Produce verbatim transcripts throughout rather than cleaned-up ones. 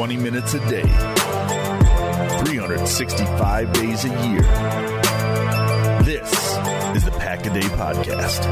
twenty minutes a day, three hundred sixty-five days a year. This is the Pack-A-Day Podcast.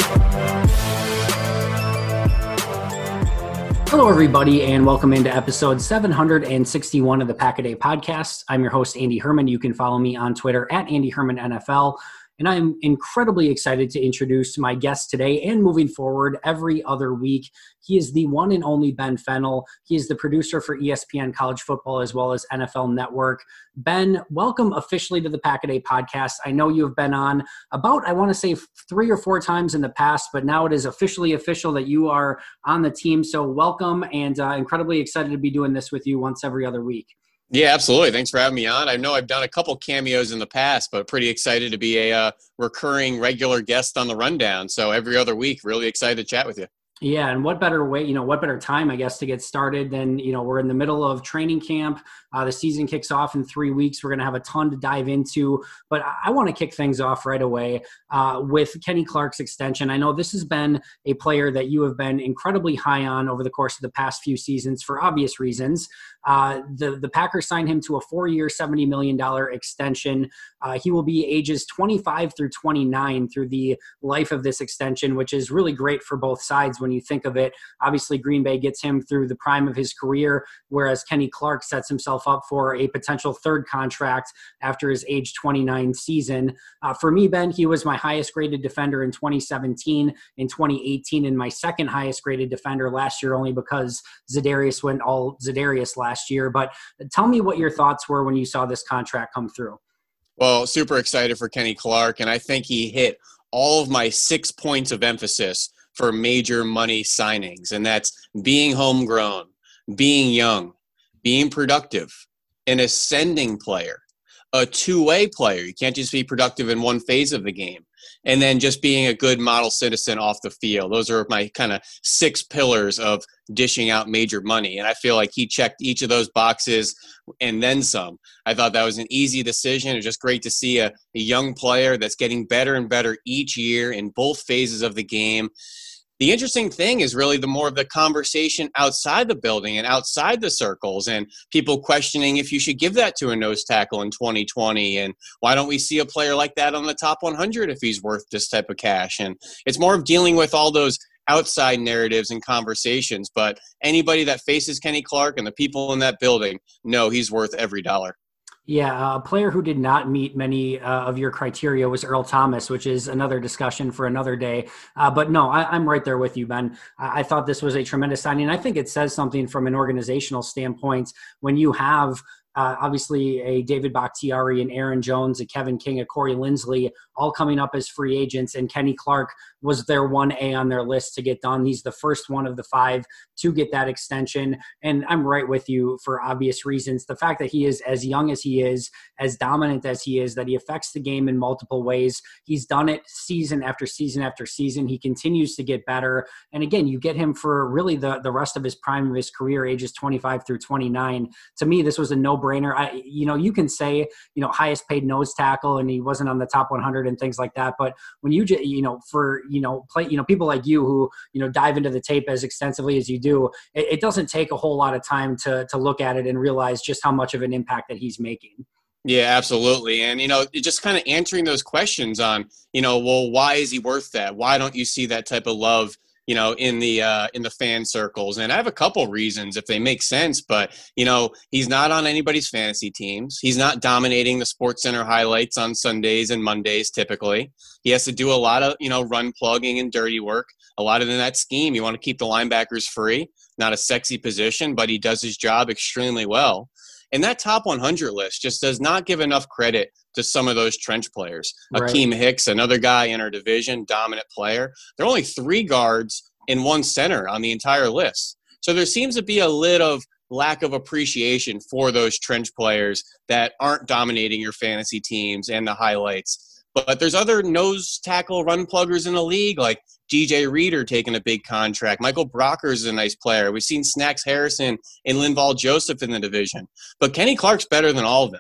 Hello, everybody, and welcome into episode seven hundred sixty-one of the Pack-A-Day Podcast. I'm your host, Andy Herman. You can follow me on Twitter at Andy Herman N F L. And I'm incredibly excited to introduce my guest today and moving forward every other week. He is the one and only Ben Fennell. He is the producer for E S P N College Football as well as N F L Network. Ben, welcome officially to the Pack-A-Day Podcast. I know you have been on about, I want to say, three or four times in the past, but now it is officially official that you are on the team. So welcome, and uh, incredibly excited to be doing this with you once every other week. Yeah, absolutely. Thanks for having me on. I know I've done a couple cameos in the past, but pretty excited to be a uh, recurring regular guest on the Rundown. So every other week, really excited to chat with you. Yeah, and what better way, you know, what better time, I guess, to get started than, you know, we're in the middle of training camp. Uh, the season kicks off in three weeks. We're going to have a ton to dive into, but I, I want to kick things off right away uh, with Kenny Clark's extension. I know this has been a player that you have been incredibly high on over the course of the past few seasons for obvious reasons. Uh, the, the Packers signed him to a four-year, seventy million dollars extension. Uh, he will be ages twenty-five through twenty-nine through the life of this extension, which is really great for both sides when you think of it. Obviously, Green Bay gets him through the prime of his career, whereas Kenny Clark sets himself up for a potential third contract after his age twenty-nine season. Uh, for me, Ben, he was my highest graded defender in twenty seventeen, in twenty eighteen, and my second highest graded defender last year, only because Za'Darius went all Za'Darius last year. But tell me what your thoughts were when you saw this contract come through. Well, super excited for Kenny Clark, and I think he hit all of my six points of emphasis for major money signings, and that's being homegrown, being young, being productive, an ascending player, a two-way player. You can't just be productive in one phase of the game. And then just being a good model citizen off the field. Those are my kind of six pillars of dishing out major money. And I feel like he checked each of those boxes and then some. I thought that was an easy decision. It's just great to see a, a young player that's getting better and better each year in both phases of the game. The interesting thing is really the more of the conversation outside the building and outside the circles, and people questioning if you should give that to a nose tackle in twenty twenty, and why don't we see a player like that on the top one hundred if he's worth this type of cash. And it's more of dealing with all those outside narratives and conversations, but anybody that faces Kenny Clark and the people in that building know he's worth every dollar. Yeah, a player who did not meet many uh, of your criteria was Earl Thomas, which is another discussion for another day. Uh, but no, I, I'm right there with you, Ben. I, I thought this was a tremendous signing. I think it says something from an organizational standpoint when you have Uh, obviously a David Bakhtiari and Aaron Jones, a Kevin King, a Corey Linsley, all coming up as free agents, and Kenny Clark was their one A on their list to get done. He's the first one of the five to get that extension, and I'm right with you for obvious reasons. The fact that he is as young as he is, as dominant as he is, that he affects the game in multiple ways. He's done it season after season after season. He continues to get better, and again, you get him for really the, the rest of his prime of his career, ages twenty-five through twenty-nine. To me, this was a no brainer. I, you know, you can say, you know, highest paid nose tackle and he wasn't on the top one hundred and things like that. But when you, you know, for, you know, play, you know, people like you who, you know, dive into the tape as extensively as you do, it, it doesn't take a whole lot of time to, to look at it and realize just how much of an impact that he's making. Yeah, absolutely. And, you know, just kind of answering those questions on, you know, well, why is he worth that? Why don't you see that type of love, you know, in the uh, in the fan circles? And I have a couple reasons if they make sense, but, you know, he's not on anybody's fantasy teams. He's not dominating the SportsCenter highlights on Sundays and Mondays typically. He has to do a lot of, you know, run plugging and dirty work. A lot of in that scheme, you want to keep the linebackers free. Not a sexy position, but he does his job extremely well. And that top one hundred list just does not give enough credit to some of those trench players. Right. Akeem Hicks, another guy in our division, dominant player. There are only three guards and one center on the entire list. So there seems to be a little lack of appreciation for those trench players that aren't dominating your fantasy teams and the highlights. But there's other nose tackle run pluggers in the league, like D J Reader taking a big contract. Michael Brockers is a nice player. We've seen Snacks Harrison and Linval Joseph in the division. But Kenny Clark's better than all of them.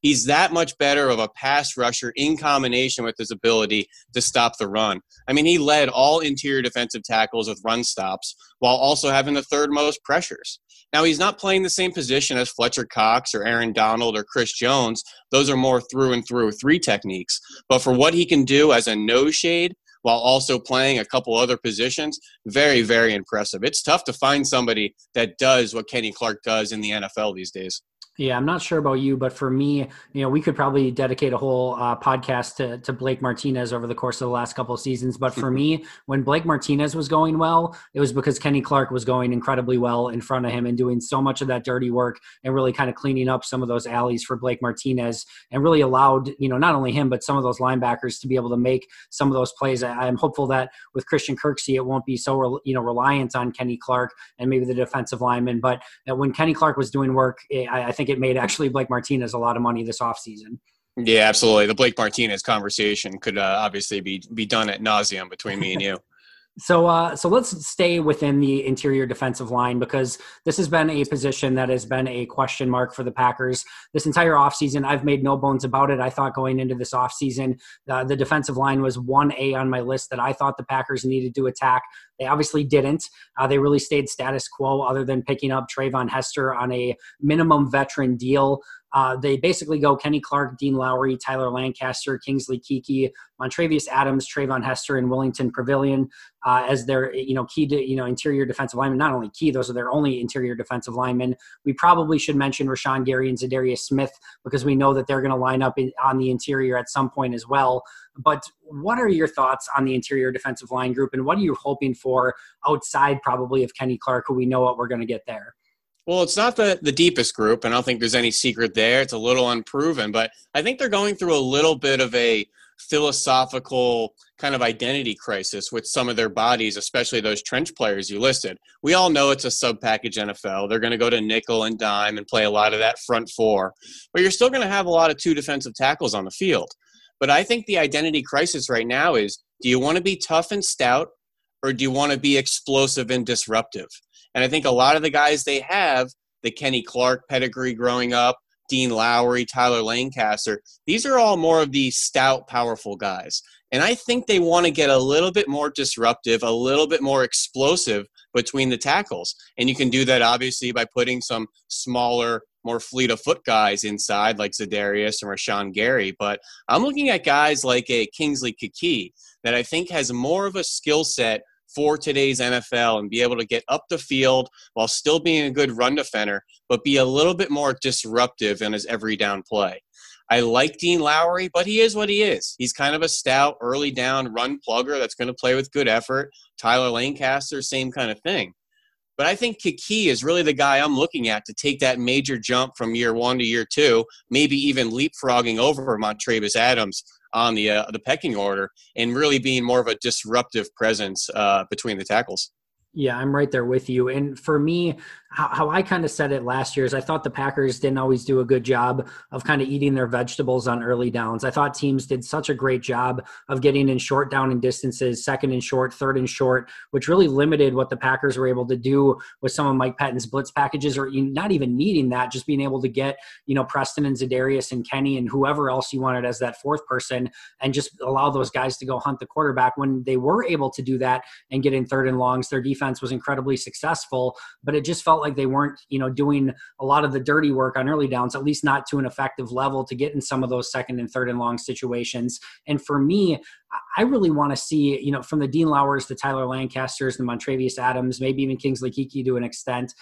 He's that much better of a pass rusher in combination with his ability to stop the run. I mean, he led all interior defensive tackles with run stops while also having the third most pressures. Now, he's not playing the same position as Fletcher Cox or Aaron Donald or Chris Jones. Those are more through and through three techniques. But for what he can do as a nose shade while also playing a couple other positions, very, very impressive. It's tough to find somebody that does what Kenny Clark does in the N F L these days. Yeah, I'm not sure about you, but for me, you know, we could probably dedicate a whole uh, podcast to, to Blake Martinez over the course of the last couple of seasons. But for me, when Blake Martinez was going well, it was because Kenny Clark was going incredibly well in front of him and doing so much of that dirty work and really kind of cleaning up some of those alleys for Blake Martinez and really allowed, you know, not only him, but some of those linebackers to be able to make some of those plays. I, I'm hopeful that with Christian Kirksey, it won't be so, you know, reliant on Kenny Clark and maybe the defensive lineman. But when Kenny Clark was doing work, I, I think it made actually Blake Martinez a lot of money this offseason. Yeah, absolutely. The Blake Martinez conversation could uh, obviously be be done at nauseum between me and you. So, uh, so let's stay within the interior defensive line because this has been a position that has been a question mark for the Packers this entire offseason. I've made no bones about it. I thought going into this offseason, uh, the defensive line was one A on my list that I thought the Packers needed to attack. They obviously didn't. Uh, they really stayed status quo other than picking up Trayvon Hester on a minimum veteran deal. Uh, they basically go Kenny Clark, Dean Lowry, Tyler Lancaster, Kingsley Keke, Montravius Adams, Trayvon Hester, and Willington Pavilion uh, as their, you know, key to, you know, interior defensive linemen. Not only key, those are their only interior defensive linemen. We probably should mention Rashawn Gary and Zadarius Smith because we know that they're going to line up in, on the interior at some point as well. But what are your thoughts on the interior defensive line group, and what are you hoping for outside probably of Kenny Clark, who we know what we're going to get there? Well, it's not the, the deepest group, and I don't think there's any secret there. It's a little unproven, but I think they're going through a little bit of a philosophical kind of identity crisis with some of their bodies, especially those trench players you listed. We all know it's a sub-package N F L. They're going to go to nickel and dime and play a lot of that front four, but you're still going to have a lot of two defensive tackles on the field. But I think the identity crisis right now is, do you want to be tough and stout, or do you want to be explosive and disruptive? And I think a lot of the guys they have, the Kenny Clark pedigree growing up, Dean Lowry, Tyler Lancaster, these are all more of the stout, powerful guys. And I think they want to get a little bit more disruptive, a little bit more explosive between the tackles. And you can do that, obviously, by putting some smaller, more fleet of foot guys inside like Zadarius and Rashawn Gary. But I'm looking at guys like a Kingsley Keke that I think has more of a skill set for today's N F L and be able to get up the field while still being a good run defender, but be a little bit more disruptive in his every down play. I like Dean Lowry, but he is what he is. He's kind of a stout, early down run plugger that's going to play with good effort. Tyler Lancaster, same kind of thing. But I think Keke is really the guy I'm looking at to take that major jump from year one to year two, maybe even leapfrogging over Montravius Adams on the uh, the pecking order and really being more of a disruptive presence uh, between the tackles. Yeah, I'm right there with you. And for me, how, how I kind of said it last year is I thought the Packers didn't always do a good job of kind of eating their vegetables on early downs. I thought teams did such a great job of getting in short down and distances, second and short, third and short, which really limited what the Packers were able to do with some of Mike Pettine's blitz packages, or not even needing that, just being able to get, you know, Preston and Zadarius and Kenny and whoever else you wanted as that fourth person and just allow those guys to go hunt the quarterback. When they were able to do that and get in third and longs, their defense was incredibly successful, but it just felt like they weren't, you know, doing a lot of the dirty work on early downs, at least not to an effective level to get in some of those second and third and long situations. And for me, I really want to see, you know, from the Dean Lowers, the Tyler Lancasters, the Montravius Adams, maybe even Kingsley Keke to an extent,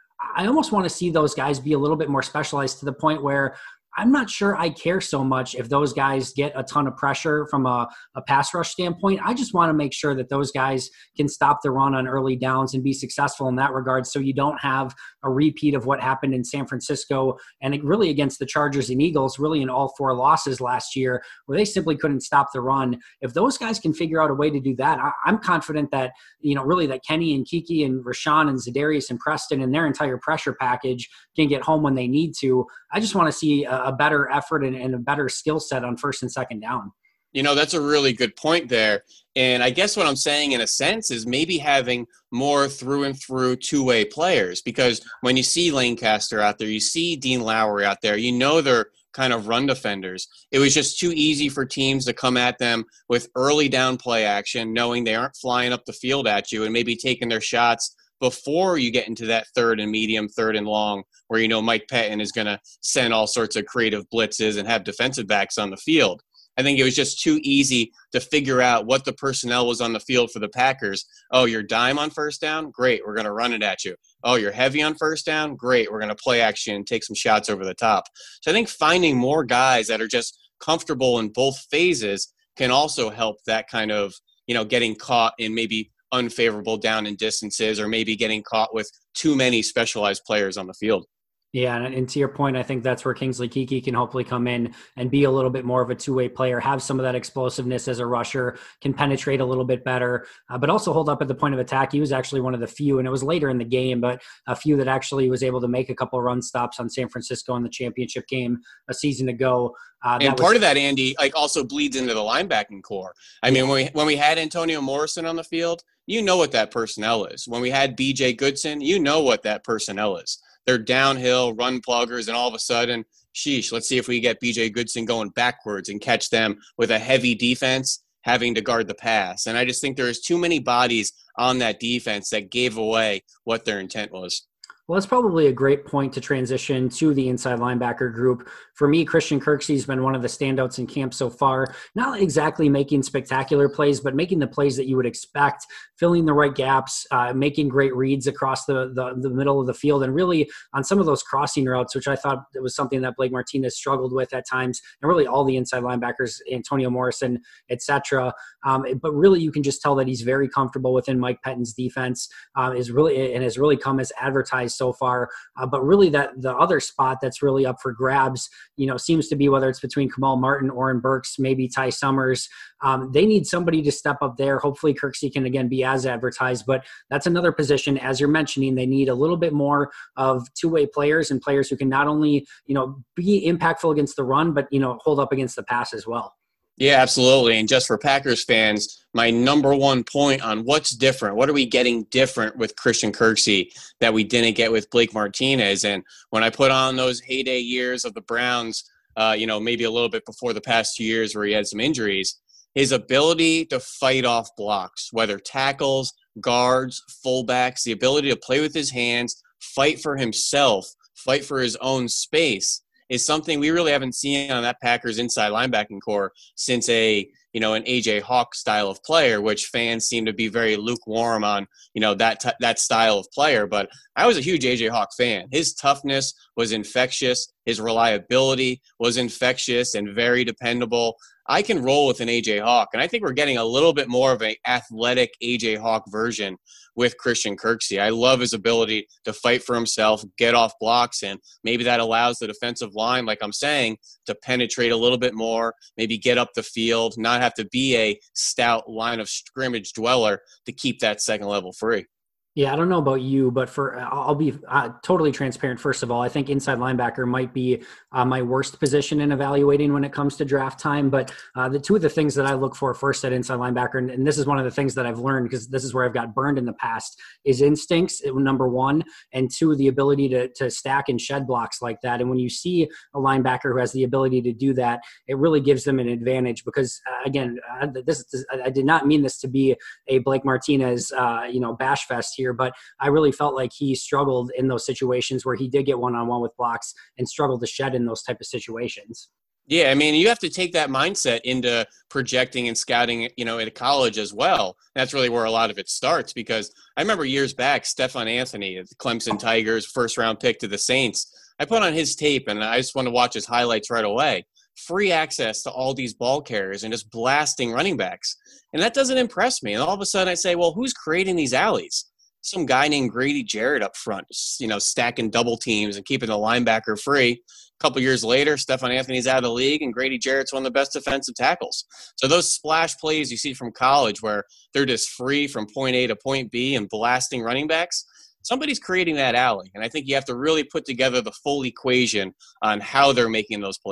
I almost want to see those guys be a little bit more specialized to the point where I'm not sure I care so much if those guys get a ton of pressure from a, a pass rush standpoint. I just want to make sure that those guys can stop the run on early downs and be successful in that regard, so you don't have a repeat of what happened in San Francisco and it really against the Chargers and Eagles, really in all four losses last year, where they simply couldn't stop the run. If those guys can figure out a way to do that, I, I'm confident that, you know, really that Kenny and Keke and Rashawn and Zadarius and Preston and their entire pressure package can get home when they need to. I just want to see a, a better effort and, and a better skill set on first and second down. You know, that's a really good point there. And I guess what I'm saying in a sense is maybe having more through and through two-way players, because when you see Lancaster out there, you see Dean Lowry out there, you know they're kind of run defenders. It was just too easy for teams to come at them with early down play action, knowing they aren't flying up the field at you and maybe taking their shots before you get into that third and medium, third and long, where you know Mike Pettine is going to send all sorts of creative blitzes and have defensive backs on the field. I think it was just too easy to figure out what the personnel was on the field for the Packers. Oh, you're dime on first down? Great, we're going to run it at you. Oh, you're heavy on first down? Great, we're going to play action and take some shots over the top. So I think finding more guys that are just comfortable in both phases can also help that kind of, you know, getting caught in maybe unfavorable down and distances, or maybe getting caught with too many specialized players on the field. Yeah, and, and to your point, I think that's where Kingsley Keke can hopefully come in and be a little bit more of a two-way player, have some of that explosiveness as a rusher, can penetrate a little bit better, uh, but also hold up at the point of attack. He was actually one of the few, and it was later in the game, but a few that actually was able to make a couple of run stops on San Francisco in the championship game a season ago. Uh, and part was- of that, Andy, like also bleeds into the linebacking core. I mean, when we, when we had Antonio Morrison on the field, you know what that personnel is. When we had B J Goodson, you know what that personnel is. They're downhill run pluggers, and all of a sudden, sheesh, let's see if we get B J Goodson going backwards and catch them with a heavy defense having to guard the pass. And I just think there's too many bodies on that defense that gave away what their intent was. Well, that's probably a great point to transition to the inside linebacker group. For me, Christian Kirksey has been one of the standouts in camp so far. Not exactly making spectacular plays, but making the plays that you would expect, filling the right gaps, uh, making great reads across the, the the middle of the field, and really on some of those crossing routes, which I thought it was something that Blake Martinez struggled with at times, and really all the inside linebackers, Antonio Morrison, et cetera. Um, but really, you can just tell that he's very comfortable within Mike Pettine's defense, uh, is really and has really come as advertised so far. Uh, but really, that the other spot that's really up for grabs, you know, seems to be whether it's between Kamal Martin, Oren Burks, maybe Ty Summers. Um, they need somebody to step up there. Hopefully, Kirksey can again be as advertised, but that's another position, as you're mentioning, they need a little bit more of two-way players and players who can not only, you know, be impactful against the run, but, you know, hold up against the pass as well. Yeah, absolutely. And just for Packers fans, my number one point on what's different, what are we getting different with Christian Kirksey that we didn't get with Blake Martinez? And when I put on those heyday years of the Browns, uh, you know, maybe a little bit before the past two years where he had some injuries, his ability to fight off blocks, whether tackles, guards, fullbacks, the ability to play with his hands, fight for himself, fight for his own space, is something we really haven't seen on that Packers inside linebacking core since a, you know, an A J Hawk style of player, which fans seem to be very lukewarm on, you know, that, t- that style of player. But I was a huge A J Hawk fan. His toughness was infectious. His reliability was infectious and very dependable. I can roll with an A J Hawk, and I think we're getting a little bit more of an athletic A J Hawk version with Christian Kirksey. I love his ability to fight for himself, get off blocks, and maybe that allows the defensive line, like I'm saying, to penetrate a little bit more, maybe get up the field, not have to be a stout line of scrimmage dweller to keep that second level free. Yeah, I don't know about you, but for I'll be uh, totally transparent. First of all, I think inside linebacker might be uh, my worst position in evaluating when it comes to draft time. But uh, the two of the things that I look for first at inside linebacker, and, and this is one of the things that I've learned because this is where I've got burned in the past, is instincts, number one, and two, the ability to to stack and shed blocks like that. And when you see a linebacker who has the ability to do that, it really gives them an advantage because, uh, again, uh, this, this I did not mean this to be a Blake Martinez, uh, you know, bash fest here. But I really felt like he struggled in those situations where he did get one-on-one with blocks and struggled to shed in those type of situations. Yeah, I mean, you have to take that mindset into projecting and scouting, you know, at college as well. That's really where a lot of it starts because I remember years back, Stephon Anthony, the Clemson Tigers, first-round pick to the Saints. I put on his tape, and I just want to watch his highlights right away. Free access to all these ball carriers and just blasting running backs. And that doesn't impress me. And all of a sudden I say, well, who's creating these alleys? Some guy named Grady Jarrett up front, you know, stacking double teams and keeping the linebacker free. A couple years later, Stephon Anthony's out of the league, and Grady Jarrett's one of the best defensive tackles. So those splash plays you see from college where they're just free from point A to point B and blasting running backs, somebody's creating that alley. And I think you have to really put together the full equation on how they're making those plays.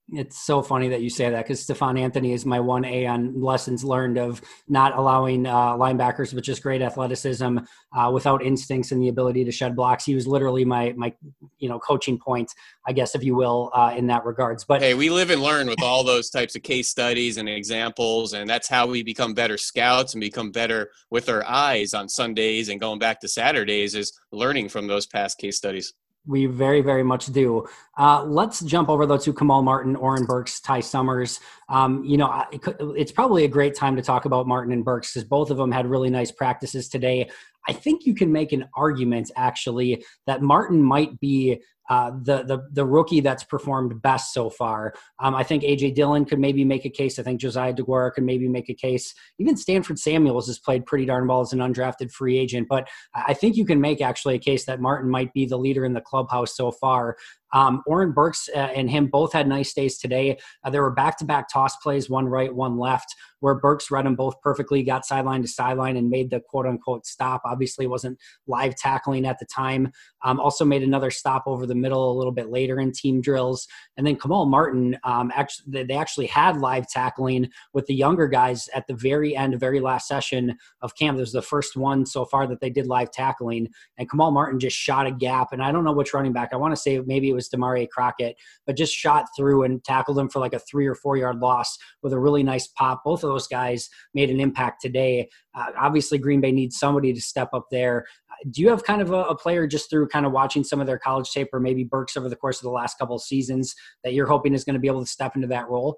It's so funny that you say that because Stephon Anthony is my one A on lessons learned of not allowing uh, linebackers with just great athleticism uh, without instincts and the ability to shed blocks. He was literally my, my you know, coaching point, I guess, if you will, uh, in that regards. But hey, we live and learn with all those types of case studies and examples, and that's how we become better scouts and become better with our eyes on Sundays and going back to Saturdays is learning from those past case studies. We very, very much do. Uh, let's jump over, though, to Kamal Martin, Oren Burks, Ty Summers. Um, you know, it, it's probably a great time to talk about Martin and Burks because both of them had really nice practices today. I think you can make an argument, actually, that Martin might be uh, the, the the rookie that's performed best so far. Um, I think A J Dillon could maybe make a case. I think Josiah DeGuara could maybe make a case. Even Stanford Samuels has played pretty darn well as an undrafted free agent. But I think you can make actually a case that Martin might be the leader in the clubhouse so far. Um, Oren Burks uh, and him both had nice days today. Uh, there were back-to-back toss plays, one right, one left, where Burks read them both perfectly, got sideline to sideline, and made the quote-unquote stop. Obviously, it wasn't live tackling at the time. Um, also made another stop over the middle a little bit later in team drills. And then Kamal Martin, um, actually, they actually had live tackling with the younger guys at the very end, very last session of camp. This was the first one so far that they did live tackling. And Kamal Martin just shot a gap. And I don't know which running back. I want to say maybe it was Demarie Crockett, but just shot through and tackled him for like a three or four yard loss with a really nice pop. Both of those guys made an impact today. Uh, obviously, Green Bay needs somebody to step up there. Uh, do you have kind of a, a player just through kind of watching some of their college tape or maybe Burks over the course of the last couple of seasons that you're hoping is going to be able to step into that role?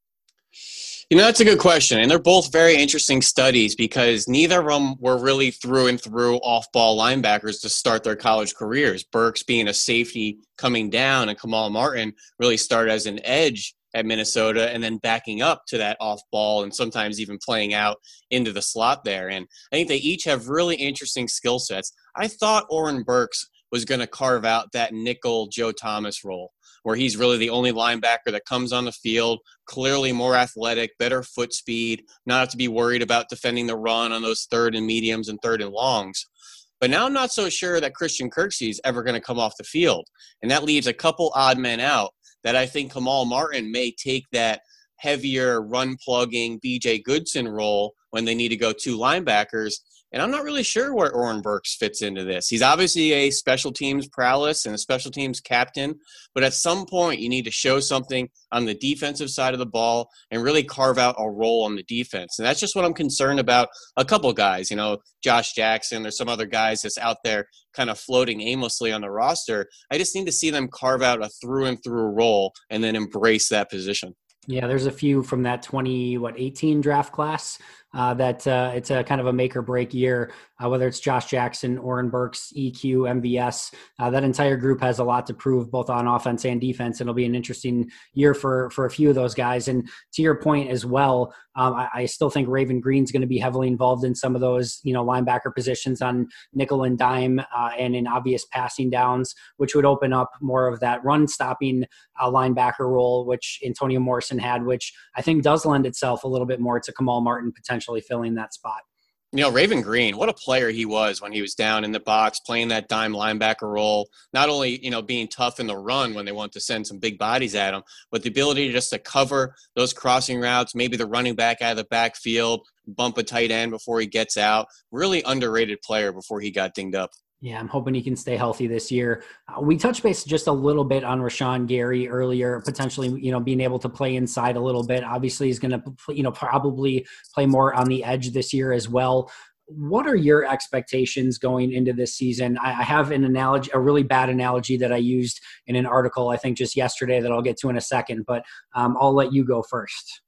You know, that's a good question. And they're both very interesting studies because neither of them were really through and through off-ball linebackers to start their college careers. Burks being a safety coming down and Kamal Martin really started as an edge at Minnesota and then backing up to that off-ball and sometimes even playing out into the slot there. And I think they each have really interesting skill sets. I thought Oren Burks was going to carve out that nickel Joe Thomas role, where he's really the only linebacker that comes on the field, clearly more athletic, better foot speed, not have to be worried about defending the run on those third and mediums and third and longs. But now I'm not so sure that Christian Kirksey is ever going to come off the field. And that leaves a couple odd men out that I think Kamal Martin may take that heavier run-plugging B J Goodson role when they need to go two linebackers. And I'm not really sure where Oren Burks fits into this. He's obviously a special teams prowess and a special teams captain, but at some point you need to show something on the defensive side of the ball and really carve out a role on the defense. And that's just what I'm concerned about a couple guys, you know, Josh Jackson, there's some other guys that's out there kind of floating aimlessly on the roster. I just need to see them carve out a through and through role and then embrace that position. Yeah, there's a few from that twenty, what, eighteen draft class uh, that uh, it's a kind of a make or break year, uh, whether it's Josh Jackson, Oren Burks, E Q, M V S. Uh, that entire group has a lot to prove both on offense and defense. It'll be an interesting year for, for a few of those guys. And to your point as well, um, I, I still think Raven Green's going to be heavily involved in some of those, you know, linebacker positions on nickel and dime uh, and in obvious passing downs, which would open up more of that run stopping uh, linebacker role, which Antonio Morrison had, which I think does lend itself a little bit more to Kamal Martin potentially filling that spot. You know, Raven Green, what a player he was when he was down in the box, playing that dime linebacker role, not only, you know, being tough in the run when they want to send some big bodies at him, but the ability just to cover those crossing routes, maybe the running back out of the backfield, bump a tight end before he gets out. Really underrated player before he got dinged up. Yeah, I'm hoping he can stay healthy this year. Uh, we touched base just a little bit on Rashawn Gary earlier, potentially, you know, being able to play inside a little bit. Obviously, he's going to, you know, probably play more on the edge this year as well. What are your expectations going into this season? I, I have an analogy, a really bad analogy that I used in an article, I think just yesterday, that I'll get to in a second, but um, I'll let you go first.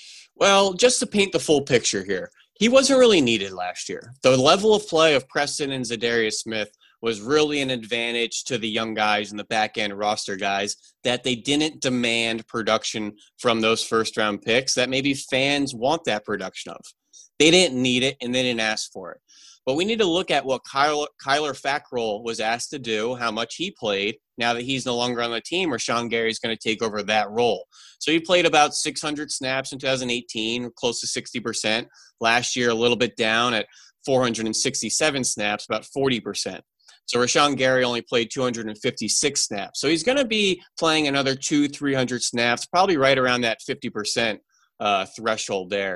Well, just to paint the full picture here, he wasn't really needed last year. The level of play of Preston and Zadarius Smith was really an advantage to the young guys and the back-end roster guys that they didn't demand production from those first-round picks that maybe fans want that production of. They didn't need it, and they didn't ask for it. But we need to look at what Kyler, Kyler Fackrell was asked to do, how much he played. Now that he's no longer on the team, Rashawn Gary is going to take over that role. So he played about six hundred snaps in two thousand eighteen, close to sixty percent. Last year, a little bit down at four hundred sixty-seven snaps, about forty percent. So Rashawn Gary only played two hundred fifty-six snaps. So he's going to be playing another two, three hundred snaps, probably right around that fifty percent uh, threshold there.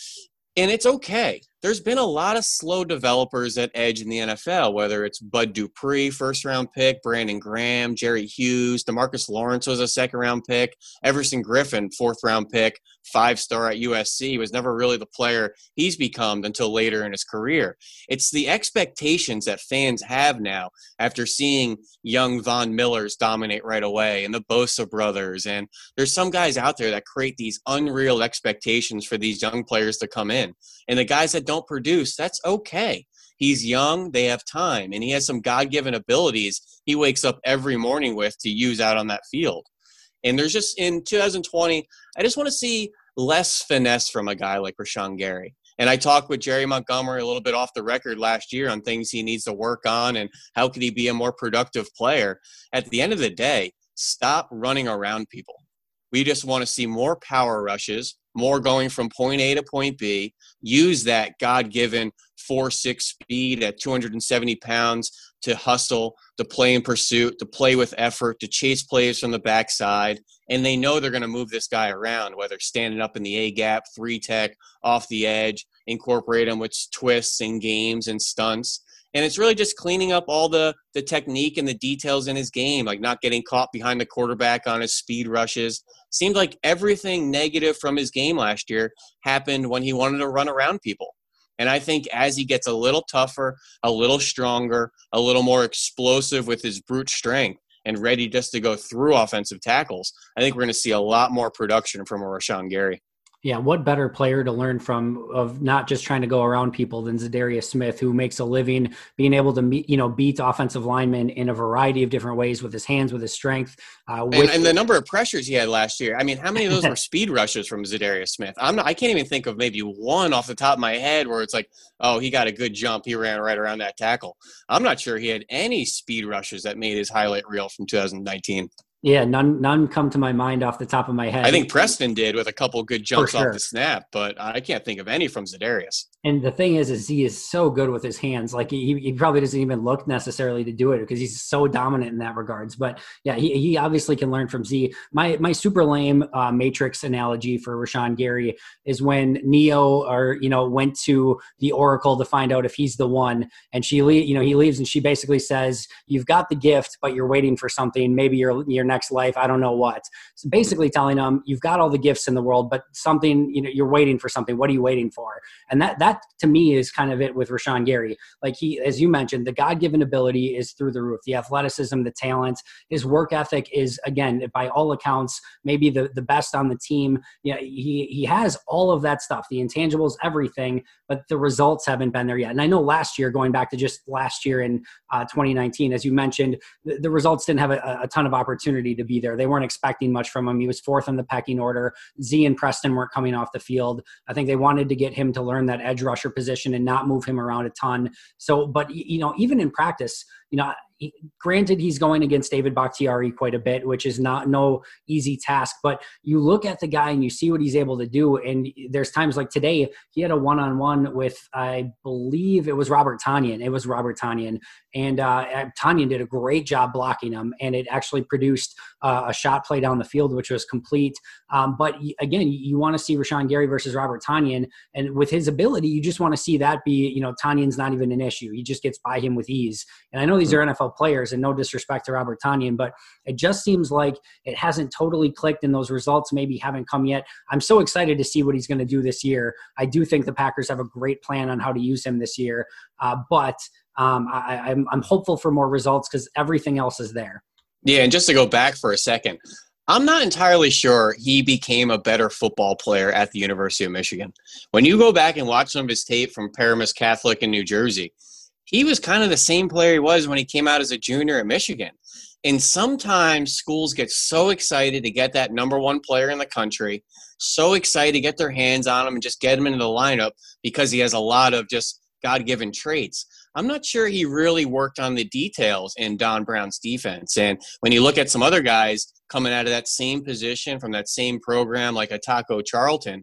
And it's okay. There's been a lot of slow developers at edge in the N F L, whether it's Bud Dupree, first-round pick, Brandon Graham, Jerry Hughes, DeMarcus Lawrence was a second-round pick, Everson Griffin, fourth-round pick, five-star at U S C, was never really the player he's become until later in his career. It's the expectations that fans have now after seeing young Von Millers dominate right away and the Bosa brothers. And there's some guys out there that create these unreal expectations for these young players to come in. And the guys that don't produce, that's okay. He's young, they have time, and he has some God-given abilities he wakes up every morning with to use out on that field. And there's just, in two thousand twenty, I just want to see less finesse from a guy like Rashawn Gary. And I talked with Jerry Montgomery a little bit off the record last year on things he needs to work on and how could he be a more productive player. At the end of the day, stop running around people. We just want to see more power rushes, more going from point A to point B, use that God-given four six speed at two hundred seventy pounds to hustle, to play in pursuit, to play with effort, to chase plays from the backside. And they know they're going to move this guy around, whether standing up in the A-gap, three-tech, off the edge, incorporate him with twists and games and stunts. And it's really just cleaning up all the, the technique and the details in his game, like not getting caught behind the quarterback on his speed rushes. Seemed like everything negative from his game last year happened when he wanted to run around people. And I think as he gets a little tougher, a little stronger, a little more explosive with his brute strength and ready just to go through offensive tackles, I think we're going to see a lot more production from a Rashawn Gary. Yeah, what better player to learn from of not just trying to go around people than Zadarius Smith, who makes a living being able to meet, you know, beat offensive linemen in a variety of different ways with his hands, with his strength. Uh, with- and, and the number of pressures he had last year. I mean, how many of those were speed rushes from Zadarius Smith? I'm not, I can't even think of maybe one off the top of my head where it's like, oh, he got a good jump. He ran right around that tackle. I'm not sure he had any speed rushes that made his highlight reel from two thousand nineteen. Yeah, none none come to my mind off the top of my head. I think Preston did with a couple good jumps sure. off the snap, but I can't think of any from Zadarius. And the thing is, is he is so good with his hands. Like he, he probably doesn't even look necessarily to do it because he's so dominant in that regards. But yeah, he, he obviously can learn from Z. My my super lame uh, Matrix analogy for Rashawn Gary is when Neo or you know went to the Oracle to find out if he's the one, and she le- you know he leaves and she basically says, "You've got the gift, but you're waiting for something. Maybe your your next life. I don't know what." So basically telling him, "You've got all the gifts in the world, but something you know you're waiting for something. What are you waiting for?" And that that to me is kind of it with Rashawn Gary. Like he, as you mentioned, the God-given ability is through the roof. The athleticism, the talent, his work ethic is, again, by all accounts, maybe the, the best on the team. Yeah, he he has all of that stuff, the intangibles, everything, but the results haven't been there yet. And I know last year, going back to just last year in uh, twenty nineteen, as you mentioned, the, the results didn't have a, a ton of opportunity to be there. They weren't expecting much from him. He was fourth in the pecking order. Z and Preston weren't coming off the field. I think they wanted to get him to learn that edge rusher position and not move him around a ton. So, but you know, even in practice, you know, he, granted he's going against David Bakhtiari quite a bit, which is not no easy task, but you look at the guy and you see what he's able to do. And there's times like today, he had a one-on-one with, I believe it was Robert Tonyan. It was Robert Tonyan. And uh, Tonyan did a great job blocking him, and it actually produced uh, a shot play down the field, which was complete. Um, but again, you want to see Rashawn Gary versus Robert Tonyan, and with his ability, you just want to see that be, you know, Tanyan's not even an issue. He just gets by him with ease. And I know these are N F L players, and no disrespect to Robert Tonyan, but it just seems like it hasn't totally clicked, and those results maybe haven't come yet. I'm so excited to see what he's going to do this year. I do think the Packers have a great plan on how to use him this year, uh, but um, I, I'm, I'm hopeful for more results because everything else is there. Yeah, and just to go back for a second, I'm not entirely sure he became a better football player at the University of Michigan. When you go back and watch some of his tape from Paramus Catholic in New Jersey, he was kind of the same player he was when he came out as a junior at Michigan. And sometimes schools get so excited to get that number one player in the country, so excited to get their hands on him and just get him into the lineup because he has a lot of just God-given traits. I'm not sure he really worked on the details in Don Brown's defense. And when you look at some other guys coming out of that same position from that same program, like a Taco Charlton,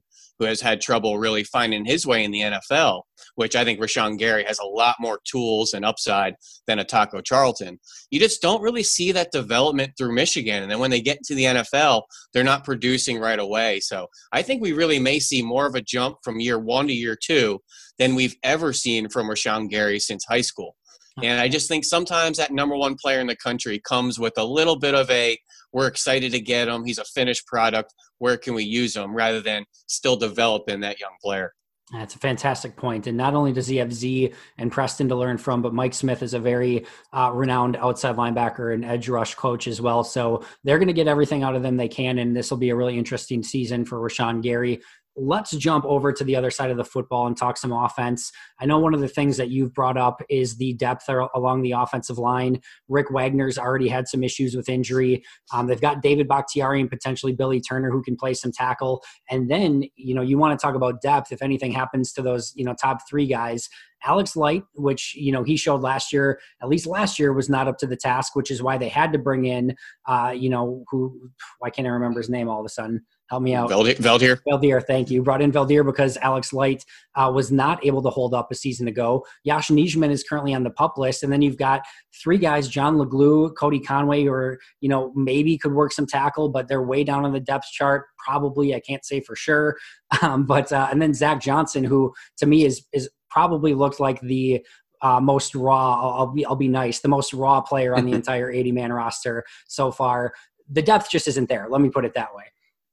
who has had trouble really finding his way in the N F L, which I think Rashawn Gary has a lot more tools and upside than a Taco Charlton. You just don't really see that development through Michigan. And then when they get into the N F L, they're not producing right away. So I think we really may see more of a jump from year one to year two than we've ever seen from Rashawn Gary since high school. And I just think sometimes that number one player in the country comes with a little bit of a, we're excited to get him, he's a finished product, where can we use him, rather than still developing that young player. That's a fantastic point. And not only does he have Z and Preston to learn from, but Mike Smith is a very uh, renowned outside linebacker and edge rush coach as well. So they're going to get everything out of them they can. And this will be a really interesting season for Rashawn Gary. Let's jump over to the other side of the football and talk some offense. I know one of the things that you've brought up is the depth along the offensive line. Rick Wagner's already had some issues with injury. Um, they've got David Bakhtiari and potentially Billy Turner who can play some tackle. And then, you know, you want to talk about depth. If anything happens to those, you know, top three guys, Alex Light, which, you know, he showed last year, at least last year, was not up to the task, which is why they had to bring in, uh, you know, who, why can't I remember his name all of a sudden? Help me out. Veldheer. Veldheer, thank you. Brought in Veldheer because Alex Light uh, was not able to hold up a season ago. Yash Nijman is currently on the PUP list. And then you've got three guys, John LeGlue, Cody Conway, who are, you know, maybe could work some tackle, but they're way down on the depth chart. Probably, I can't say for sure. Um, but uh, and then Zach Johnson, who to me is is probably looked like the Uh, most raw, I'll, I'll be I'll be nice, the most raw player on the entire eighty-man roster so far. The depth just isn't there. Let me put it that way.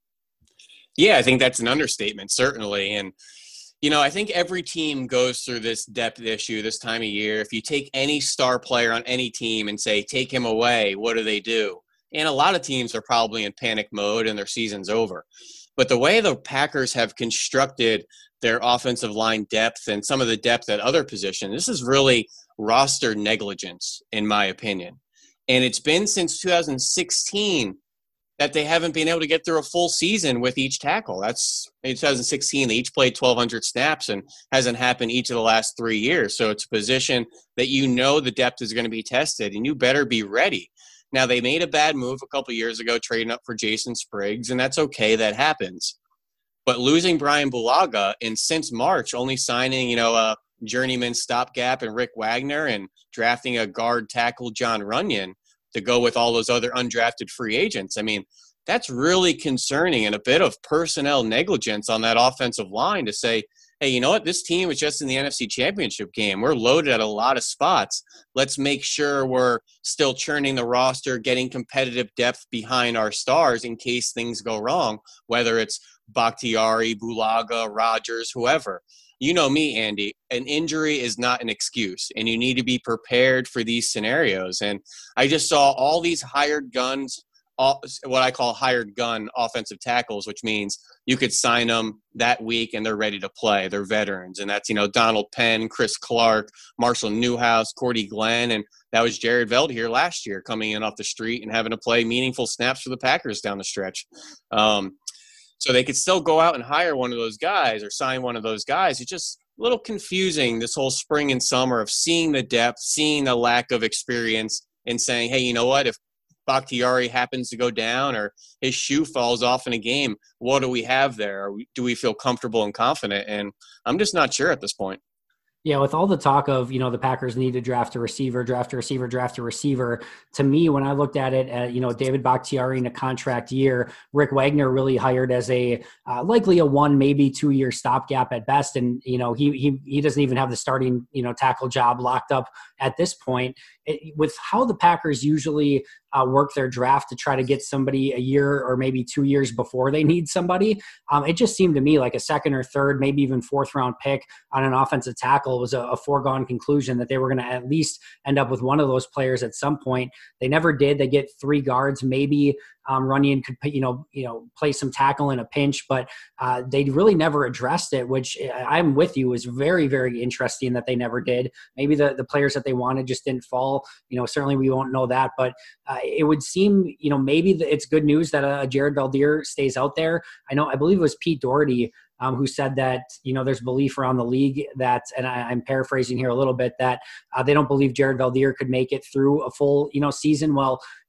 Yeah, I think that's an understatement, certainly. And, you know, I think every team goes through this depth issue this time of year. If you take any star player on any team and say, take him away, what do they do? And a lot of teams are probably in panic mode and their season's over. But the way the Packers have constructed their offensive line depth and some of the depth at other positions, this is really roster negligence, in my opinion. And it's been since two thousand sixteen that they haven't been able to get through a full season with each tackle. That's in two thousand sixteen, they each played twelve hundred snaps, and hasn't happened each of the last three years. So it's a position that you know the depth is going to be tested, and you better be ready. Now, they made a bad move a couple years ago, trading up for Jason Spriggs, and that's okay. That happens. But losing Brian Bulaga, and since March, only signing, you know, a journeyman stopgap and Rick Wagner, and drafting a guard tackle, John Runyon, to go with all those other undrafted free agents. I mean, that's really concerning, and a bit of personnel negligence on that offensive line to say, hey, you know what? This team was just in the N F C Championship game. We're loaded at a lot of spots. Let's make sure we're still churning the roster, getting competitive depth behind our stars in case things go wrong, whether it's Bakhtiari, Bulaga, Rodgers, whoever. You know me, Andy, an injury is not an excuse, and you need to be prepared for these scenarios. And I just saw all these hired guns, what I call hired gun offensive tackles, which means you could sign them that week and they're ready to play. They're veterans. And that's, you know, Donald Penn, Chris Clark, Marshall Newhouse, Cordy Glenn, and that was Jared Veldheer last year coming in off the street and having to play meaningful snaps for the Packers down the stretch. Um, So they could still go out and hire one of those guys or sign one of those guys. It's just a little confusing, this whole spring and summer of seeing the depth, seeing the lack of experience, and saying, hey, you know what, if Bakhtiari happens to go down or his shoe falls off in a game, what do we have there? Do we feel comfortable and confident? And I'm just not sure at this point. Yeah, with all the talk of, you know, the Packers need to draft a receiver, draft a receiver, draft a receiver, to me, when I looked at it, uh, you know, David Bakhtiari in a contract year, Rick Wagner really hired as a uh, likely a one, maybe two-year stopgap at best. And, you know, he he he doesn't even have the starting, you know, tackle job locked up at this point. It, with how the Packers usually uh, work their draft to try to get somebody a year or maybe two years before they need somebody, um, it just seemed to me like a second or third, maybe even fourth round pick on an offensive tackle was a, a foregone conclusion that they were going to at least end up with one of those players at some point. They never did. They get three guards. Maybe um, Runyon could, you know, you know, play some tackle in a pinch, but uh, they really never addressed it, which I'm with you is very, very interesting that they never did. Maybe the, the players that they wanted just didn't fall. You know, certainly we won't know that, but uh, it would seem, you know, maybe it's good news that uh, Jared Veldheer stays out there. I know, I believe it was Pete Doherty Um, who said that, you know, there's belief around the league that, and I, I'm paraphrasing here a little bit, that uh, they don't believe Jared Veldheer could make it through a full, you know, season. Well,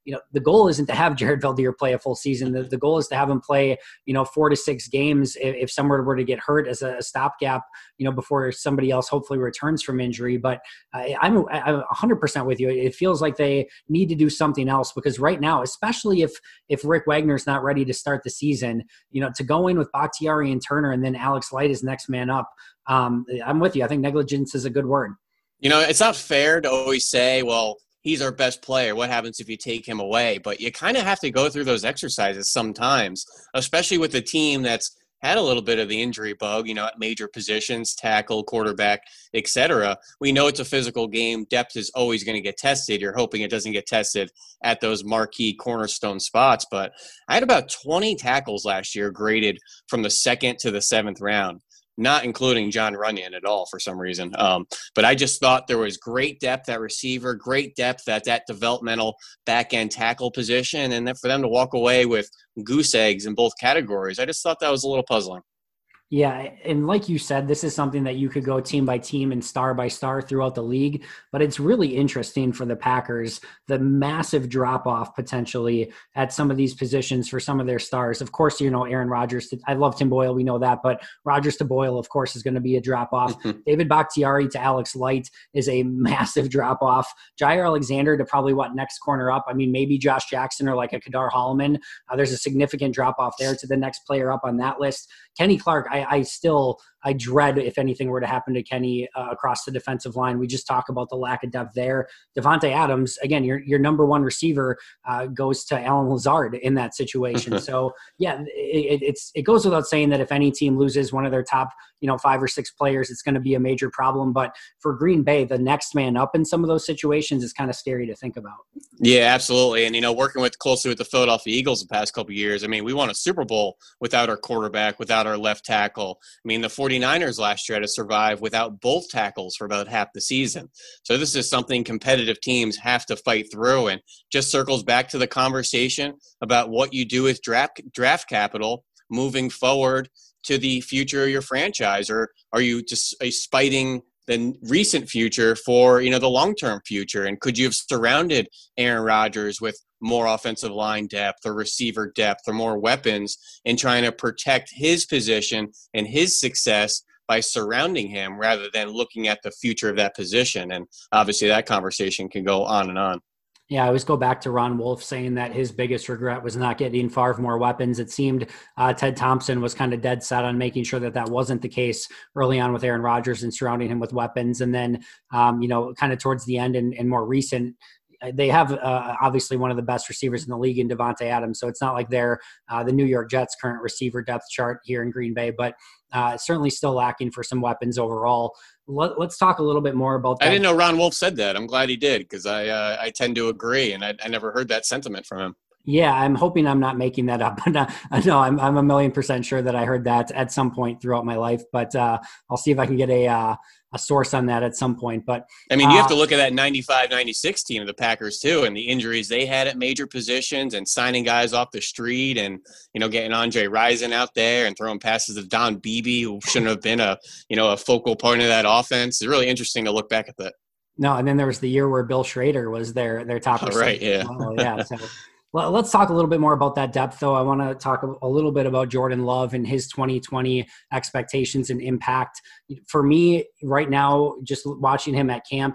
you know, the goal isn't to have Jared Veldheer play a full season. The, the goal is to have him play, you know, four to six games if, if someone were to get hurt as a, a stopgap, you know, before somebody else hopefully returns from injury. But I, I'm, I'm one hundred percent with you. It feels like they need to do something else, because right now, especially if if Rick Wagner's not ready to start the season, you know, to go in with Bakhtiari and Turner and then Alex Light is next man up. Um, I'm with you. I think negligence is a good word. You know, it's not fair to always say, well, he's our best player. What happens if you take him away? But you kind of have to go through those exercises sometimes, especially with a team that's had a little bit of the injury bug, you know, at major positions, tackle, quarterback, et cetera. We know it's a physical game. Depth is always going to get tested. You're hoping it doesn't get tested at those marquee cornerstone spots. But I had about twenty tackles last year graded from the second to the seventh round, not including John Runyon at all for some reason. Um, but I just thought there was great depth at receiver, great depth at that developmental back-end tackle position, and then for them to walk away with goose eggs in both categories, I just thought that was a little puzzling. Yeah, and like you said, this is something that you could go team by team and star by star throughout the league, but it's really interesting for the Packers, the massive drop-off potentially at some of these positions for some of their stars. Of course, you know, Aaron Rodgers, I love Tim Boyle, we know that, but Rodgers to Boyle, of course, is going to be a drop-off. Mm-hmm. David Bakhtiari to Alex Light is a massive drop-off. Jair Alexander to probably what, next corner up? I mean, maybe Josh Jackson or like a Kadar Holloman. Uh, there's a significant drop-off there to the next player up on that list. Kenny Clark, I I still, I dread if anything were to happen to Kenny uh, across the defensive line. We just talk about the lack of depth there. Devontae Adams, again, your your number one receiver uh, goes to Alan Lazard in that situation. So yeah, it, it's it goes without saying that if any team loses one of their top, you know, five or six players, it's going to be a major problem. But for Green Bay, the next man up in some of those situations is kind of scary to think about. Yeah, absolutely. And, you know, working with closely with the Philadelphia Eagles the past couple of years, I mean, we won a Super Bowl without our quarterback, without our left tackle. I mean, the 49ers last year had to survive without both tackles for about half the season. So this is something competitive teams have to fight through, and just circles back to the conversation about what you do with draft draft capital moving forward to the future of your franchise. Or are you just uh, spiting the recent future for, you know, the long-term future? And could you have surrounded Aaron Rodgers with more offensive line depth or receiver depth or more weapons in trying to protect his position and his success by surrounding him rather than looking at the future of that position? And obviously that conversation can go on and on. Yeah, I always go back to Ron Wolf saying that his biggest regret was not getting Favre more weapons. It seemed uh, Ted Thompson was kind of dead set on making sure that that wasn't the case early on with Aaron Rodgers and surrounding him with weapons. And then, um, you know, kind of towards the end and, and more recent, they have uh, obviously one of the best receivers in the league in Devontae Adams. So it's not like they're uh, the New York Jets' current receiver depth chart here in Green Bay, but uh, certainly still lacking for some weapons overall. Let, let's talk a little bit more about that. I didn't know Ron Wolf said that. I'm glad he did, because I uh, I tend to agree, and I, I never heard that sentiment from him. Yeah, I'm hoping I'm not making that up. But uh, no, I'm I'm a million percent sure that I heard that at some point throughout my life. But uh, I'll see if I can get a uh, a source on that at some point. But I mean, you uh, have to look at that ninety-five ninety-six team of the Packers too, and the injuries they had at major positions, and signing guys off the street, and you know, getting Andre Rison out there and throwing passes to Don Beebe, who shouldn't have been a you know a focal point of that offense. It's really interesting to look back at that. No, and then there was the year where Bill Schrader was their their top receiver. Oh, right, yeah. Oh, yeah. So, well, let's talk a little bit more about that depth, though. I want to talk a little bit about Jordan Love and his twenty twenty expectations and impact. For me, right now, just watching him at camp,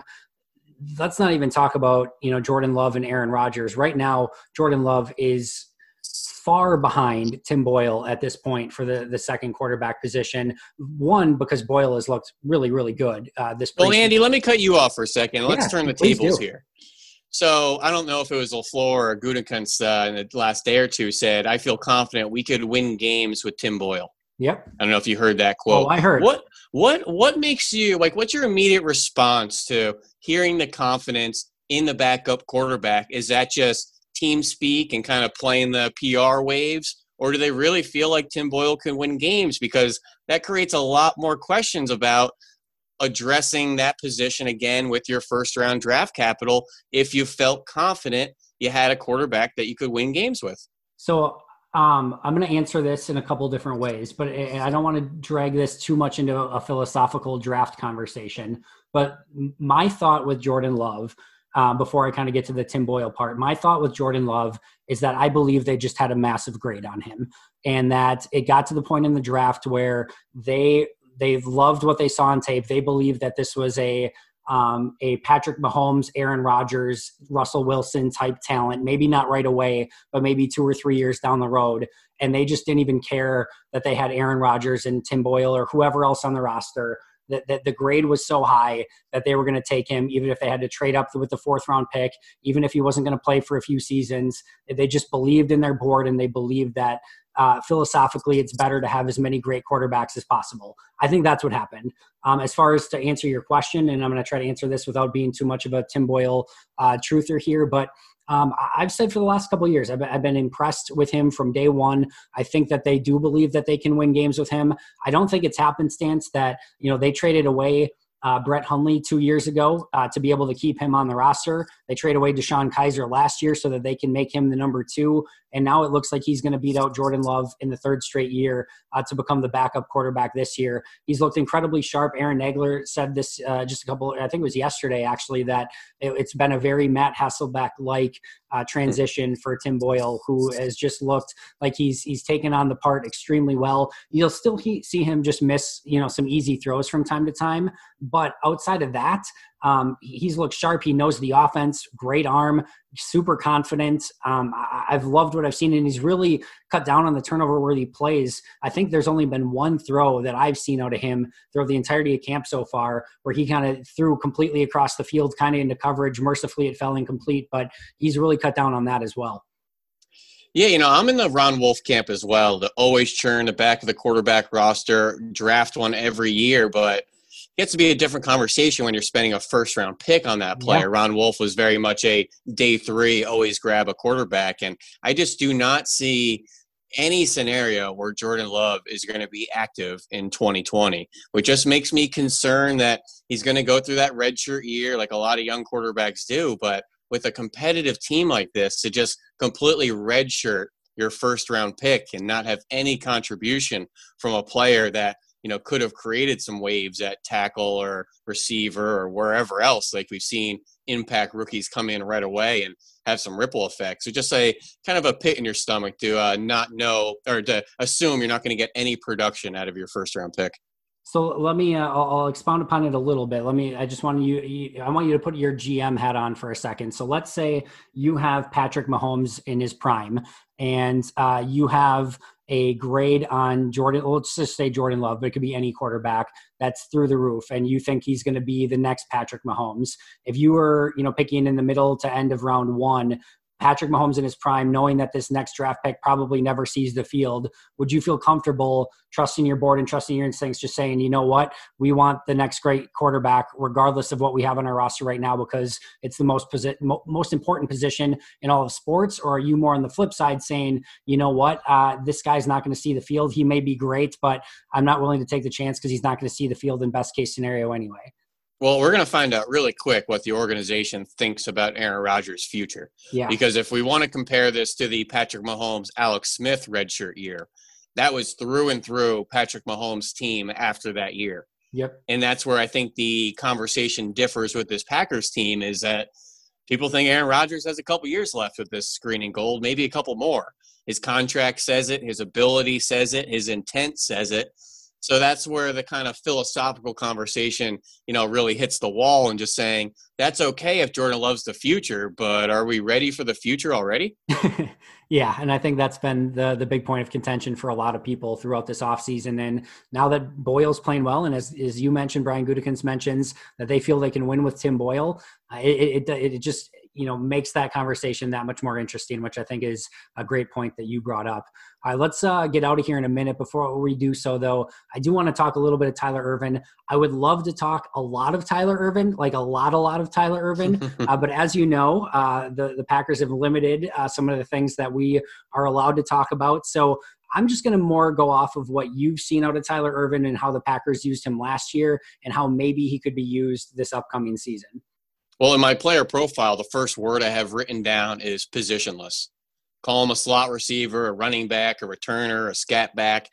let's not even talk about, you know, Jordan Love and Aaron Rodgers. Right now, Jordan Love is far behind Tim Boyle at this point for the, the second quarterback position. One, because Boyle has looked really, really good. Uh, this well, Andy, let me cut you off for a second. Let's yeah, turn the tables here. So I don't know if it was LaFleur or Gutekunst uh, in the last day or two said, I feel confident we could win games with Tim Boyle. Yep. I don't know if you heard that quote. Oh, I heard. What what what makes you, like, what's your immediate response to hearing the confidence in the backup quarterback? Is that just team speak and kind of playing the P R waves? Or do they really feel like Tim Boyle can win games? Because that creates a lot more questions about addressing that position again with your first round draft capital if you felt confident you had a quarterback that you could win games with. So um, I'm going to answer this in a couple different ways, but I don't want to drag this too much into a philosophical draft conversation. But my thought with Jordan Love, um, before I kind of get to the Tim Boyle part. My thought with Jordan Love is that I believe they just had a massive grade on him, and that it got to the point in the draft where they they loved what they saw on tape. They believed that this was a um, a Patrick Mahomes, Aaron Rodgers, Russell Wilson type talent, maybe not right away, but maybe two or three years down the road. And they just didn't even care that they had Aaron Rodgers and Tim Boyle or whoever else on the roster. That, that the grade was so high that they were going to take him, even if they had to trade up with the fourth round pick, even if he wasn't going to play for a few seasons. They just believed in their board, and they believed that uh, philosophically it's better to have as many great quarterbacks as possible. I think that's what happened. Um, as far as to answer your question, and I'm going to try to answer this without being too much of a Tim Boyle uh, truther here, but Um, I've said for the last couple of years, I've been, I've been impressed with him from day one. I think that they do believe that they can win games with him. I don't think it's happenstance that, you know, they traded away uh, Brett Hundley two years ago uh, to be able to keep him on the roster. They trade away Deshaun Kaiser last year so that they can make him the number two. And now it looks like he's going to beat out Jordan Love in the third straight year uh, to become the backup quarterback this year. He's looked incredibly sharp. Aaron Nagler said this uh, just a couple, I think it was yesterday actually, that it, it's been a very Matt Hasselbeck-like uh, transition for Tim Boyle, who has just looked like he's he's taken on the part extremely well. You'll still he, see him just miss, you know, some easy throws from time to time. But outside of that, Um, he's looked sharp. He knows the offense, great arm, super confident. Um, I, I've loved what I've seen, and he's really cut down on the turnover-worthy plays. I think there's only been one throw that I've seen out of him throughout the entirety of camp so far, where he kind of threw completely across the field, kind of into coverage. Mercifully, it fell incomplete, but he's really cut down on that as well. Yeah, you know, I'm in the Ron Wolf camp as well, to always churn the back of the quarterback roster, draft one every year, but it gets to be a different conversation when you're spending a first-round pick on that player. Yeah. Ron Wolf was very much a day three, always grab a quarterback, and I just do not see any scenario where Jordan Love is going to be active in twenty twenty, which just makes me concerned that he's going to go through that redshirt year like a lot of young quarterbacks do, but with a competitive team like this, to just completely redshirt your first-round pick and not have any contribution from a player that, you know, could have created some waves at tackle or receiver or wherever else, like we've seen impact rookies come in right away and have some ripple effects. So just a kind of a pit in your stomach to uh, not know or to assume you're not going to get any production out of your first round pick. So let me, uh, I'll, I'll expound upon it a little bit. Let me, I just want you, you, I want you to put your G M hat on for a second. So let's say you have Patrick Mahomes in his prime, and uh, you have a grade on Jordan, let's just say Jordan Love, but it could be any quarterback that's through the roof, and you think he's going to be the next Patrick Mahomes. If you were, you know, picking in the middle to end of round one, Patrick Mahomes in his prime, knowing that this next draft pick probably never sees the field, would you feel comfortable trusting your board and trusting your instincts, just saying, you know what, we want the next great quarterback regardless of what we have on our roster right now because it's the most posi- mo- most important position in all of sports? Or are you more on the flip side saying, you know what, uh, this guy's not going to see the field. He may be great, but I'm not willing to take the chance because he's not going to see the field in best case scenario anyway? Well, we're going to find out really quick what the organization thinks about Aaron Rodgers' future. Yeah. Because if we want to compare this to the Patrick Mahomes, Alex Smith redshirt year, that was through and through Patrick Mahomes' team after that year. Yep. And that's where I think the conversation differs with this Packers team, is that people think Aaron Rodgers has a couple years left with this screening gold, maybe a couple more. His contract says it, his ability says it, his intent says it. So that's where the kind of philosophical conversation, you know, really hits the wall, and just saying that's okay if Jordan loves the future, but are we ready for the future already? Yeah, and I think that's been the the big point of contention for a lot of people throughout this offseason. And now that Boyle's playing well, and as, as you mentioned, Brian Gutekunst mentions that they feel they can win with Tim Boyle, it, it, it just, you know, makes that conversation that much more interesting, which I think is a great point that you brought up. All right, let's uh, get out of here in a minute. Before we do so, though, I do want to talk a little bit of Tyler Ervin. I would love to talk a lot of Tyler Ervin, like a lot, a lot of Tyler Ervin. uh, but as you know, uh, the, the Packers have limited uh, some of the things that we are allowed to talk about. So I'm just going to more go off of what you've seen out of Tyler Ervin and how the Packers used him last year and how maybe he could be used this upcoming season. Well, in my player profile, the first word I have written down is positionless. Call him a slot receiver, a running back, a returner, a scat back.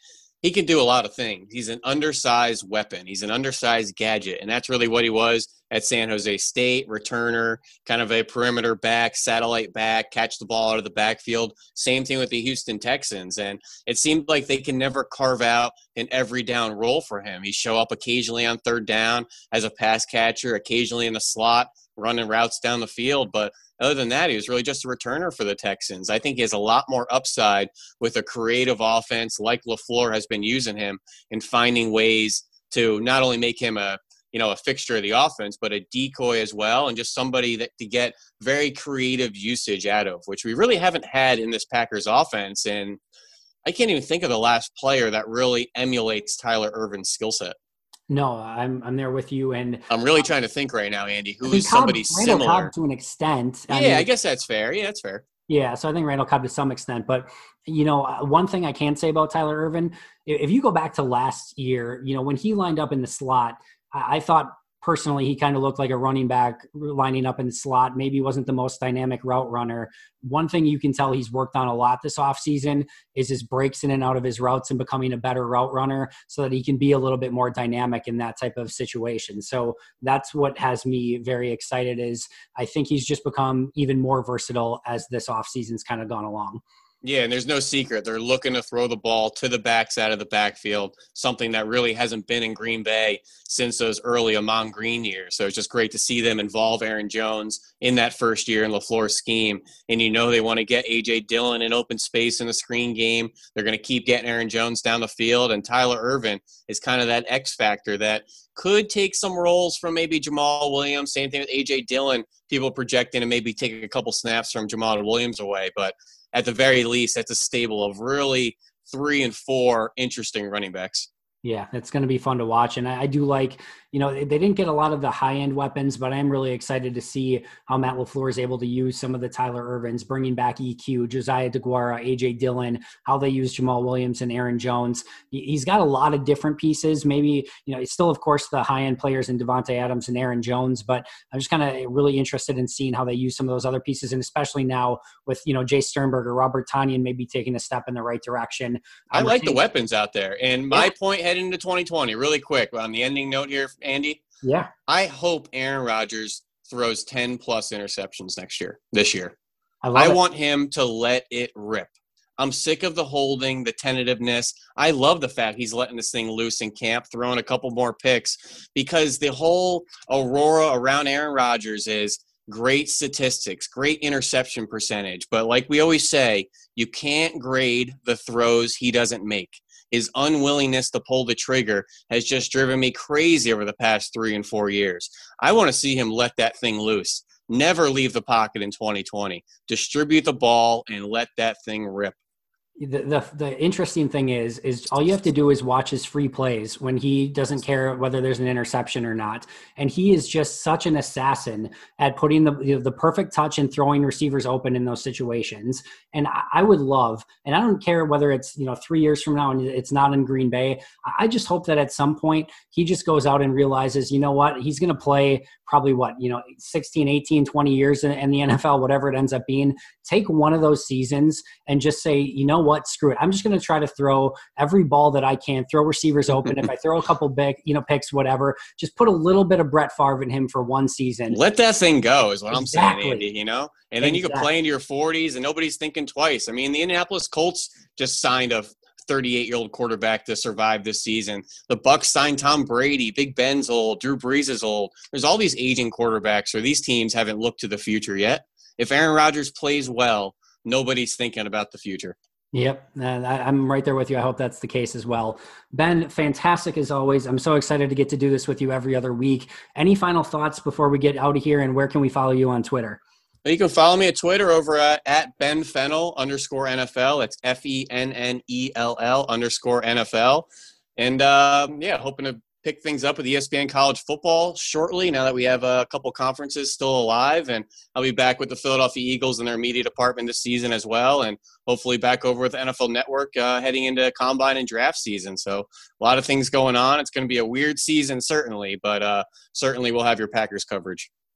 he can do a lot of things. He's an undersized weapon. He's an undersized gadget, and that's really what he was at San Jose State, returner, kind of a perimeter back, satellite back, catch the ball out of the backfield. Same thing with the Houston Texans, and it seemed like they can never carve out an every down role for him. He show up occasionally on third down as a pass catcher, occasionally in the slot, running routes down the field, but other than that, he was really just a returner for the Texans. I think he has a lot more upside with a creative offense like LaFleur has been using him in finding ways to not only make him a, you know, a fixture of the offense, but a decoy as well, and just somebody that to get very creative usage out of, which we really haven't had in this Packers offense. And I can't even think of the last player that really emulates Tyler Ervin's skill set. No, I'm I'm there with you, and I'm really trying to think right now, Andy, who I is Cobb, somebody Randall similar Cobb to an extent. I yeah, mean, I guess that's fair. Yeah, that's fair. Yeah, so I think Randall Cobb to some extent, but you know, one thing I can say about Tyler Ervin, if you go back to last year, you know, when he lined up in the slot, I, I thought personally he kind of looked like a running back lining up in the slot. Maybe wasn't the most dynamic route runner. One thing you can tell he's worked on a lot this offseason is his breaks in and out of his routes and becoming a better route runner so that he can be a little bit more dynamic in that type of situation. So that's what has me very excited is I think he's just become even more versatile as this offseason's kind of gone along. Yeah, and there's no secret. They're looking to throw the ball to the backside of the backfield, something that really hasn't been in Green Bay since those early Amon Green years. So it's just great to see them involve Aaron Jones in that first year in LaFleur's scheme. And you know they want to get A J. Dillon in open space in the screen game. They're going to keep getting Aaron Jones down the field. And Tyler Ervin is kind of that X factor that could take some roles from maybe Jamal Williams. Same thing with A J. Dillon. People projecting to maybe take a couple snaps from Jamal Williams away. But at the very least, that's a stable of really three and four interesting running backs. Yeah, it's going to be fun to watch. And I, I do like, you know, they, they didn't get a lot of the high-end weapons, but I'm really excited to see how Matt LaFleur is able to use some of the Tyler Ervins, bringing back E Q, Josiah DeGuara, A J. Dillon, how they use Jamal Williams and Aaron Jones. He's got a lot of different pieces. Maybe, you know, it's still, of course, the high-end players in Devontae Adams and Aaron Jones, but I'm just kind of really interested in seeing how they use some of those other pieces, and especially now with, you know, Jay Sternberger, Robert Tonyan maybe taking a step in the right direction. I um, like seeing- the weapons out there. And my yeah. point heading into twenty twenty, really quick, on the ending note here, Andy. Yeah. I hope Aaron Rodgers throws ten plus interceptions next year, this year. I, love I it. want him to let it rip. I'm sick of the holding, the tentativeness. I love the fact he's letting this thing loose in camp, throwing a couple more picks, because the whole aurora around Aaron Rodgers is great statistics, great interception percentage. But like we always say, you can't grade the throws he doesn't make. His unwillingness to pull the trigger has just driven me crazy over the past three and four years. I want to see him let that thing loose. Never leave the pocket in twenty twenty. Distribute the ball and let that thing rip. The, the the interesting thing is, is all you have to do is watch his free plays when he doesn't care whether there's an interception or not. And he is just such an assassin at putting the you know, the perfect touch and throwing receivers open in those situations. And I, I would love, and I don't care whether it's, you know, three years from now and it's not in Green Bay. I just hope that at some point he just goes out and realizes, you know what, he's going to play probably what, you know, sixteen, eighteen, twenty years in, in the N F L, whatever it ends up being. Take one of those seasons and just say, you know what, screw it. I'm just going to try to throw every ball that I can, throw receivers open. If I throw a couple big, you know, picks, whatever, just put a little bit of Brett Favre in him for one season. Let that thing go is what Exactly. I'm saying, Andy, you know? And then Exactly. you can play into your forties and nobody's thinking twice. I mean, the Indianapolis Colts just signed a thirty-eight-year-old quarterback to survive this season. The Bucs signed Tom Brady. Big Ben's old. Drew Brees is old. There's all these aging quarterbacks, or these teams haven't looked to the future yet. If Aaron Rodgers plays well, nobody's thinking about the future. Yep. Uh, I, I'm right there with you. I hope that's the case as well. Ben, fantastic as always. I'm so excited to get to do this with you every other week. Any final thoughts before we get out of here, and where can we follow you on Twitter? You can follow me at Twitter over at, at Ben Fennell underscore N F L. That's F E N N E L L underscore N F L. And, um, yeah, hoping to pick things up with E S P N College Football shortly now that we have a couple conferences still alive. And I'll be back with the Philadelphia Eagles in their media department this season as well, and hopefully back over with the N F L Network uh, heading into combine and draft season. So a lot of things going on. It's going to be a weird season, certainly, but uh, certainly we'll have your Packers coverage.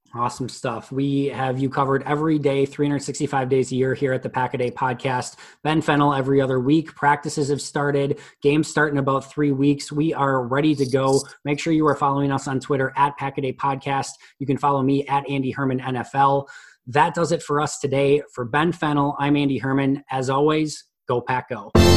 Awesome stuff. We have you covered every day, three hundred sixty-five days a year here at the Pack a Day podcast. Ben Fennell every other week. Practices have started. Games start in about three weeks. We are ready to go. Make sure you are following us on Twitter at Pack a Day Podcast. You can follow me at Andy Herman N F L. That does it for us today. For Ben Fennell, I'm Andy Herman. As always, go Pack Go.